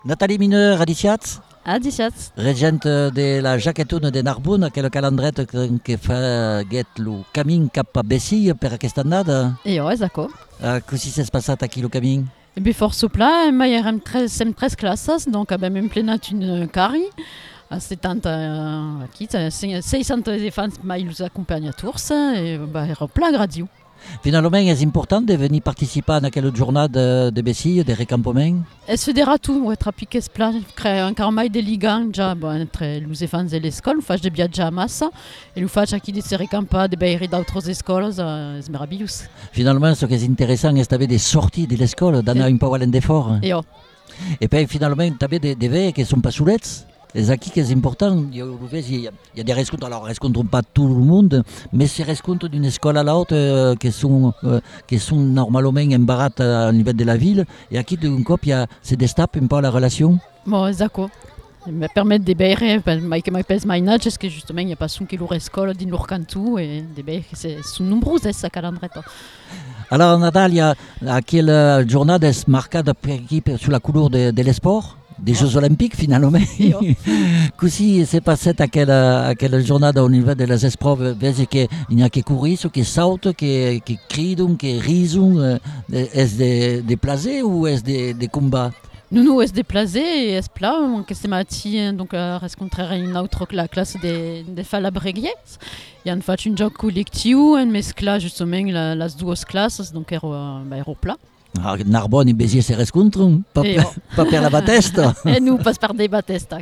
Nathalie Mineur, adiciats? Adiciats. Regent de la Jaquetuna de Narbonne, que le calendret que fa get lo camin cap a Bessi per aquesta annada. És d'accord. Così s'és passat aquí lo camin? E bem força pla, mai érem tres classes, donc abem emplenat une cari. A 70 aquí, 600 elefants mai los acompanyators, e era pla gradiu. Finalment, és important de venir participar en aquella jornada de Bessi, de recampament? Es federa tu, trapic es pla, crea encara mai de ligan ja entre los elefants e l'escola, lo faig de viatjar massa, e lo faig aquí de se recampar de beire d'autres escoles, és meravellós. Finalment, ce que és interessant és també de sortir de l'escola, d'anar un peu a l'endefort. E poi, finalment, també de veure que són pas solets. És aquí que és important. Jo ho veig, hi ha des rescomptes, alors rescompten pas tout le monde, mais se rescompten d'una escola a l'altra que són normalment embarrat a nivell de la ville, i aquí d'un cop se destapa un peu la relació. Bon, és d'accord. Me permet de beire, mai que mai pes mai nage, és que justament hi ha pas un que lor escola din lor cantu, e de beire són nombroses a calendreta. Alors, Natalia, aquella jornada és marcada per aquí sur la couleur de l'esport? Des Jeux Olympiques, finalement. Così s'è passata aquella giornata a nivell de les esprove, vedi che n'hi ha che courir, che salten, che cridano, che ridono. És de plaisir o és de combat? Nous és de plaisir et és pla, aquest matí donc rencontrarem una altra la classe de falabreguiers i han fet un joc col·lectiu en mesclar justament les dues classes, donc era pla. Narbonne i Béziers se rescontren, pas per la Batesta. E nous pas per de Batesta.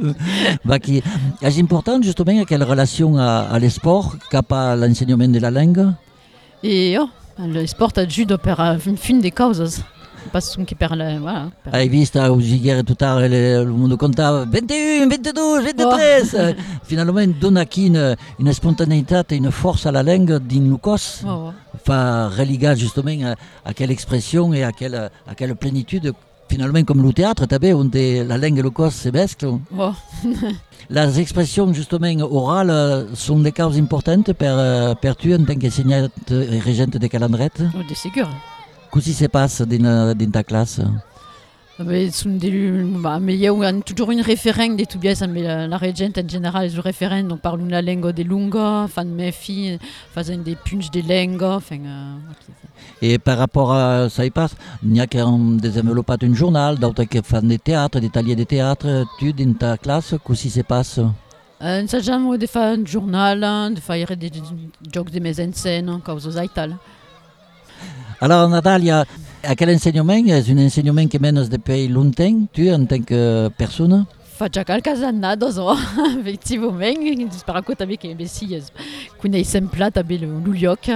És important justament aquella relació a l'esport cap a l'ensenyament de la llengua? E l'esport ajuda per un fin de causes. Pas un qui per la... Voilà, Hai vist a Usigere tout tard, el mundo contava 21, 22, 23. Finalment dona aquí una espontaneïtat i una força a la llengua dins el cos. Fa religar justament aquella expressió i aquella plenitud, finalment com el teatre també, on la llengua i el cos se mesclen. Les expressions justament orals són de causes importants per tu en tant qu'enseignant i regent de calendret? De segur. Così se passa dins ta classe? Mais il y a toujours une référence de tout bien, mais la régente en général est le référent, donc parlons la langue de lunga, fan mes filles, faisant des punches de langue. Et par rapport à ça, il y a qui ont développé un journal, d'autres qui font des théâtres, des ateliers de théâtre. Tu, dans ta classe, comment se passe? Ensaggiamo di fare un giornale, di fare dei giochi di mesa in scène, cose tal. Alors, Natalia, quel enseignement? És un enseignement que menes depuis longtemps, tu, en tant que persona? Fa già qualche annata, effettivament. Spero que també que Bessi coneixem pla també el lloc.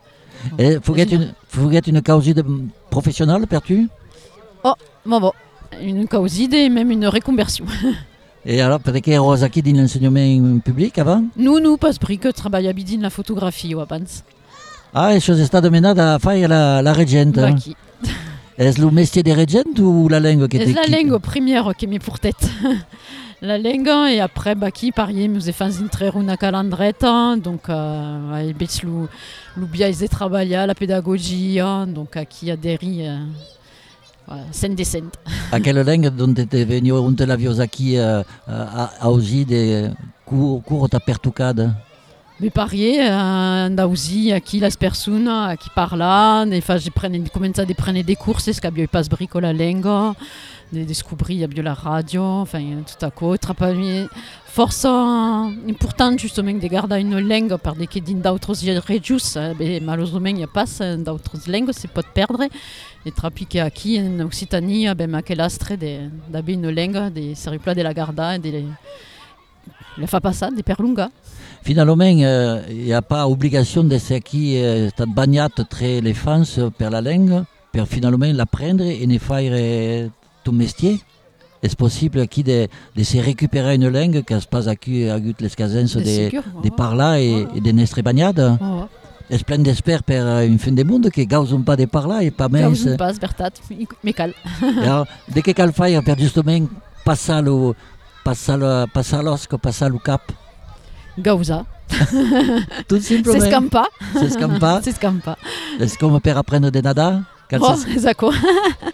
Foguet una causa professionnelle per tu? Bon, une causa et même une reconversion. Et alors, per què eres aquí dins l'ensenyament public avant? Nous, pas que treballava dins la fotografia abans. Això està demanat a fer la regent. És el métier de regent o la llengua que t'équipe? És la llengua primera que m'he portat. La llengua i après aquí pariem us fans dintre una calendreta, donc veig el biaix de treballar, la pedagogia, donc aquí adheri cent de cent. Aquella llengua d'on te veniu, on te l'avios aquí a aussi de curt a pertucada? Me parier andausi aquí les persones qui parlen e començar a prendre des curses que havia pas brico la lengua, de descobrir havia la ràdio, enfin tot això, treballar força important justament de guardar una lengua perquè dins d'altres regions, malauradament hi ha pas d'altres llengües, se pot perdre, e trapique aquí en Occitania abem aquell astre d'haver una lengua, de ser pla de la guardar e de la fa passar, de perlongar. Finalment, il n'y a pas obligation de ser aquí estat banyat entre les fans per la llengua, per finalment l'apprendre et ne faire ton métier. És possible aquí de se recuperar una llengua que es pas aquí a les casens de parlar i de n'estre banyada. És plen d'esper per un fin de món que gausen pas de parlar i pas més. Gausen pas, veritat, me cal. De què cal fer per justament passar l'osc, passar el cap? Gauza. Tout simplement. S'escampar. És com per aprendre de nadar? Exacte.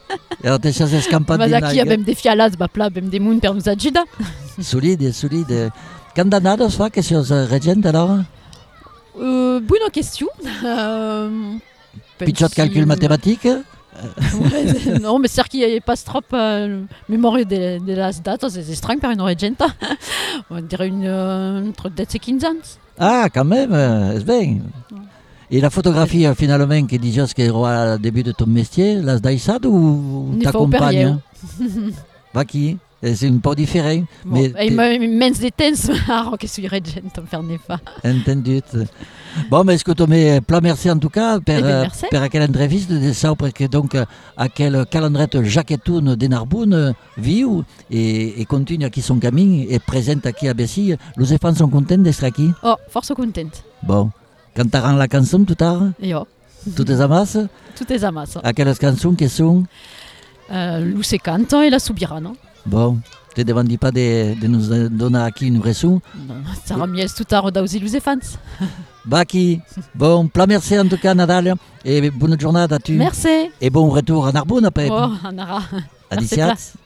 Alors, t'es chassé scampat Ma di daqui naiga. abbiamo dei fialats, abbiamo dei mun per nos ajuda. Solide. Quand d'annados fa, qu'est-ce que c'est regent alors? Buona question. Pitchot calcul mathématique? Non, mais c'est qu'il n'y a pas trop mémoire de las dates, c'est étrange pour une regenta. On dirait entre 10 et 15 ans. Ah, quand même, c'est bien. Et la photographie, finalement, qui dit que au début de ton métier, l'as daïsad ou t'accompagne? Va qui? C'est un peu différent. Bon, mais immense des temps, alors que je suis regent, on ne fait pas. Entendu. Bon, mais est-ce que tu mets plein merci en tout cas per quelle entrevista de ça, parce que donc à quel calendrier Jacques Tourne de Narbonne vit et continue qui son camin et présente qui à Bessie. Les enfants sont contents d'être ici? Oh, force contente. Bon, quand tu rends la chanson tout tard? Io. Tout est amas? Tout est amas. À quelles chansons qui sont? Luce Canto et la Soubirano. Bon, tu ne demandes pas de nous donner qui une raison? Ça rend mieux tout tard d'ausi les enfants. Baki, bon, plein merci en tout cas Nadal et bonne journée à tu. Merci. Et bon retour à Narbonne après. Oh, Anara. Adiciat.